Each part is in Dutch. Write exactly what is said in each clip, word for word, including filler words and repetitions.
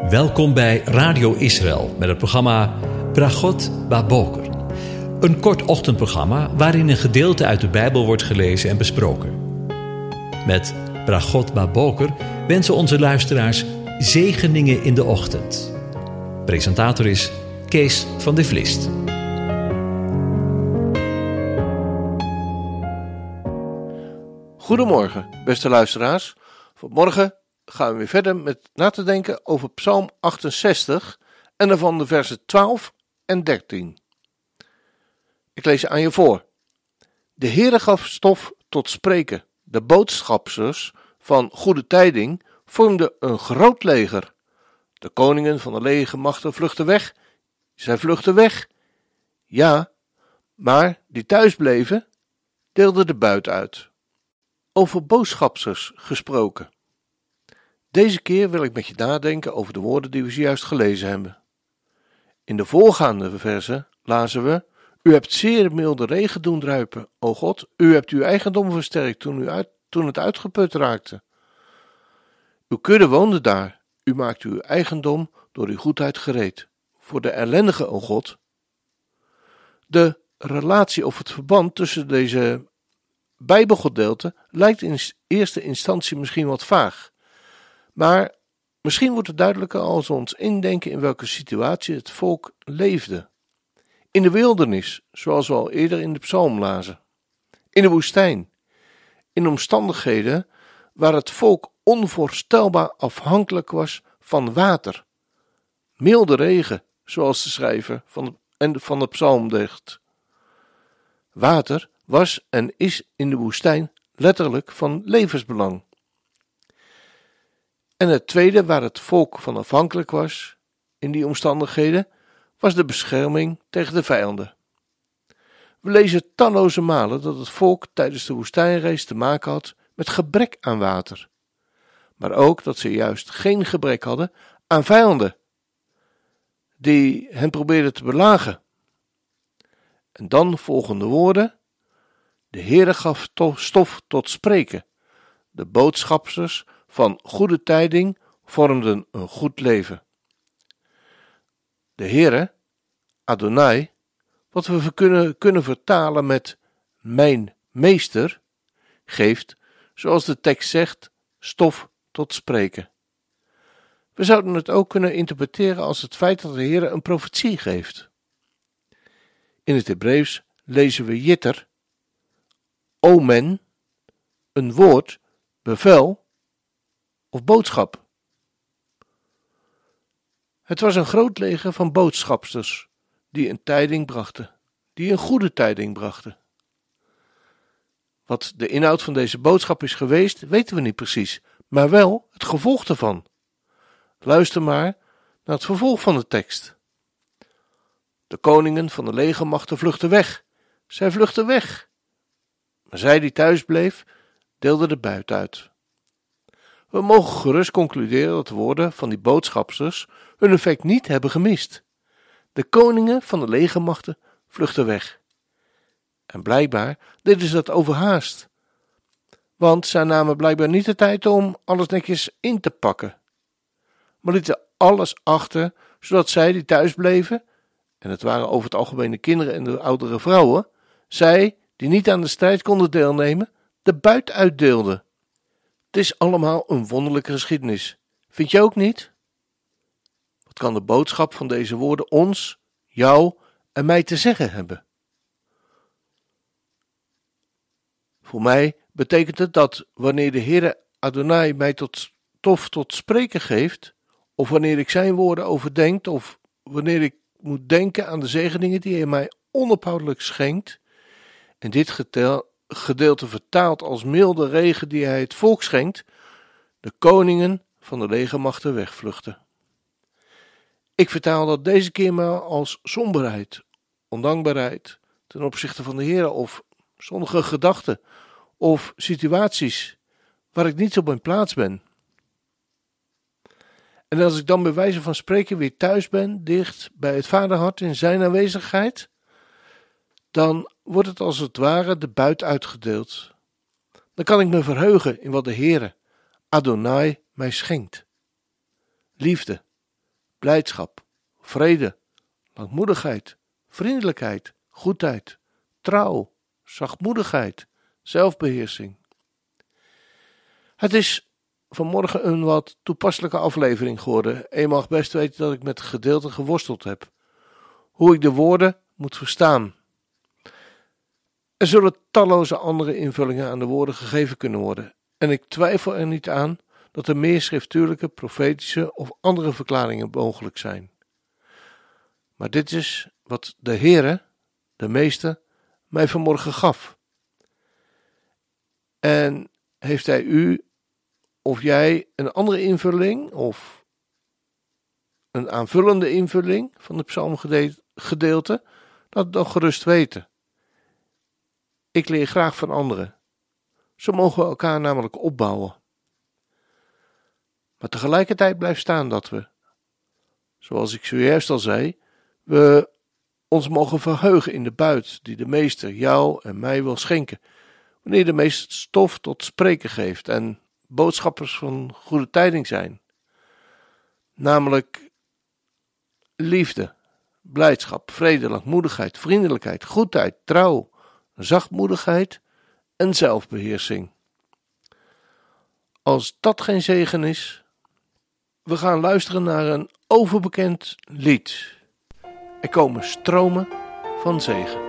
Welkom bij Radio Israël met het programma Bragot Baboker. Een kort ochtendprogramma waarin een gedeelte uit de Bijbel wordt gelezen en besproken. Met Bragot Baboker wensen onze luisteraars zegeningen in de ochtend. Presentator is Kees van de Vlist. Goedemorgen, beste luisteraars. Vanmorgen gaan we weer verder met na te denken over Psalm achtenzestig en daarvan de versen twaalf en dertien. Ik lees aan je voor. De Heere gaf stof tot spreken. De boodschapsters van goede tijding vormden een groot leger. De koningen van de legermachten vluchtten weg. Zij vluchtten weg. Ja, maar die thuis bleven, deelden de buit uit. Over boodschapsters gesproken. Deze keer wil ik met je nadenken over de woorden die we zojuist gelezen hebben. In de voorgaande verzen lazen we: U hebt zeer milde regen doen druipen, o God. U hebt uw eigendom versterkt toen, u uit, toen het uitgeput raakte. Uw kudde woonde daar. U maakte uw eigendom door uw goedheid gereed. Voor de ellendige, o God. De relatie of het verband tussen deze Bijbelgedeelten lijkt in eerste instantie misschien wat vaag. Maar misschien wordt het duidelijker als we ons indenken in welke situatie het volk leefde. In de wildernis, zoals we al eerder in de psalm lazen. In de woestijn. In omstandigheden waar het volk onvoorstelbaar afhankelijk was van water. Milde regen, zoals de schrijver van de, van de psalm zegt. Water was en is in de woestijn letterlijk van levensbelang. En het tweede waar het volk van afhankelijk was, in die omstandigheden, was de bescherming tegen de vijanden. We lezen talloze malen dat het volk tijdens de woestijnreis te maken had met gebrek aan water. Maar ook dat ze juist geen gebrek hadden aan vijanden, die hen probeerden te belagen. En dan volgen de woorden: De Heere gaf stof tot spreken. De boodschapsters van goede tijding vormden een goed leven. De Heere, Adonai, wat we kunnen, kunnen vertalen met mijn meester, geeft, zoals de tekst zegt, stof tot spreken. We zouden het ook kunnen interpreteren als het feit dat de Heere een profetie geeft. In het Hebreeuws lezen we jitter, omen, een woord, bevel of boodschap. Het was een groot leger van boodschapsters die een tijding brachten, die een goede tijding brachten. Wat de inhoud van deze boodschap is geweest, weten we niet precies, maar wel het gevolg ervan. Luister maar naar het vervolg van de tekst. De koningen van de legermachten vluchtten weg. Zij vluchtten weg. Maar zij die thuis bleef, deelde de buit uit. We mogen gerust concluderen dat de woorden van die boodschapsters hun effect niet hebben gemist. De koningen van de legermachten vluchtten weg. En blijkbaar deden ze dat overhaast. Want zij namen blijkbaar niet de tijd om alles netjes in te pakken. Maar lieten alles achter, zodat zij die thuis bleven, en het waren over het algemeen de kinderen en de oudere vrouwen, zij die niet aan de strijd konden deelnemen, de buit uitdeelden. Het is allemaal een wonderlijke geschiedenis. Vind je ook niet? Wat kan de boodschap van deze woorden ons, jou en mij te zeggen hebben? Voor mij betekent het dat wanneer de Heere Adonai mij tot stof tot spreken geeft, of wanneer ik zijn woorden overdenk, of wanneer ik moet denken aan de zegeningen die hij mij onophoudelijk schenkt, en dit getel gedeelte vertaald als milde regen die hij het volk schenkt, de koningen van de legermachten wegvluchten. Ik vertaal dat deze keer maar als somberheid, ondankbaarheid ten opzichte van de Heer of zonnige gedachten of situaties waar ik niet op mijn plaats ben. En als ik dan bij wijze van spreken weer thuis ben, dicht bij het Vaderhart in zijn aanwezigheid, dan wordt het als het ware de buit uitgedeeld. Dan kan ik me verheugen in wat de Heere, Adonai, mij schenkt. Liefde, blijdschap, vrede, langmoedigheid, vriendelijkheid, goedheid, trouw, zachtmoedigheid, zelfbeheersing. Het is vanmorgen een wat toepasselijke aflevering geworden. Je mag best weten dat ik met gedeelten geworsteld heb. Hoe ik de woorden moet verstaan. Er zullen talloze andere invullingen aan de woorden gegeven kunnen worden. En ik twijfel er niet aan dat er meer schriftuurlijke, profetische of andere verklaringen mogelijk zijn. Maar dit is wat de Heere, de Meester, mij vanmorgen gaf. En heeft hij u of jij een andere invulling of een aanvullende invulling van het psalmgedeelte, dat dan gerust weten. Ik leer graag van anderen. Zo mogen we elkaar namelijk opbouwen. Maar tegelijkertijd blijft staan dat we, zoals ik zojuist al zei, we ons mogen verheugen in de buit die de Meester jou en mij wil schenken, wanneer de Meester stof tot spreken geeft en boodschappers van goede tijding zijn. Namelijk liefde, blijdschap, vrede, langmoedigheid, vriendelijkheid, goedheid, trouw, zachtmoedigheid en zelfbeheersing. Als dat geen zegen is, we gaan luisteren naar een overbekend lied. Er komen stromen van zegen.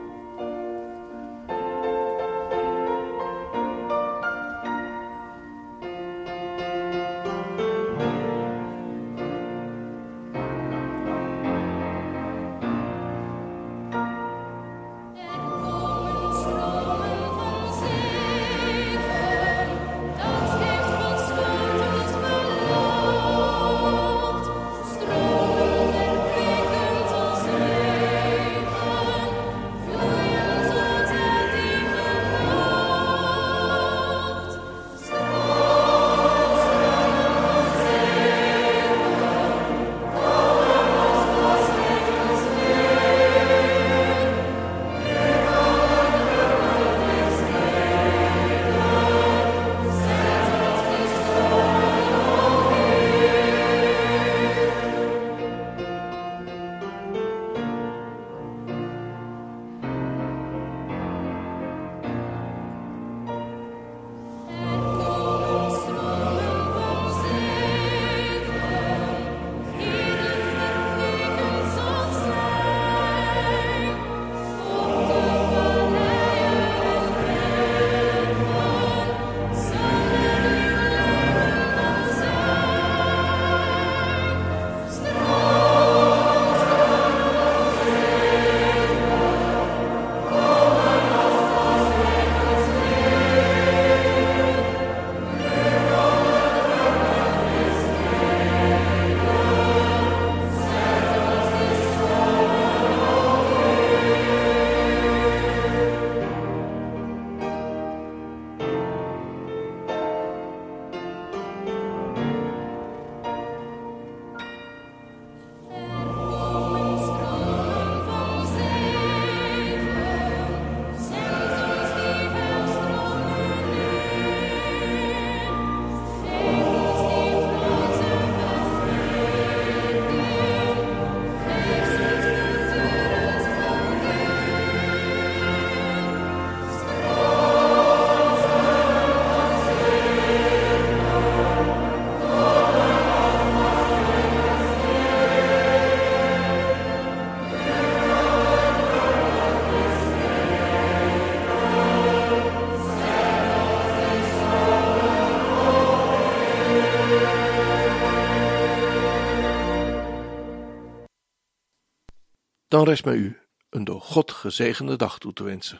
Dan rest mij u een door God gezegende dag toe te wensen.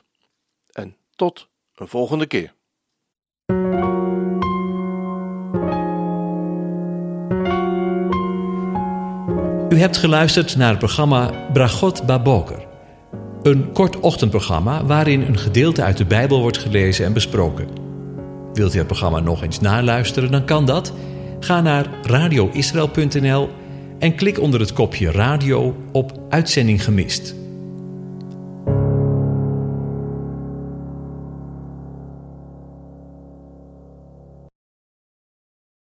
En tot een volgende keer. U hebt geluisterd naar het programma Bragot Baboker. Een kort ochtendprogramma waarin een gedeelte uit de Bijbel wordt gelezen en besproken. Wilt u het programma nog eens naluisteren, dan kan dat. Ga naar radio israël punt n l en klik onder het kopje radio op Uitzending gemist.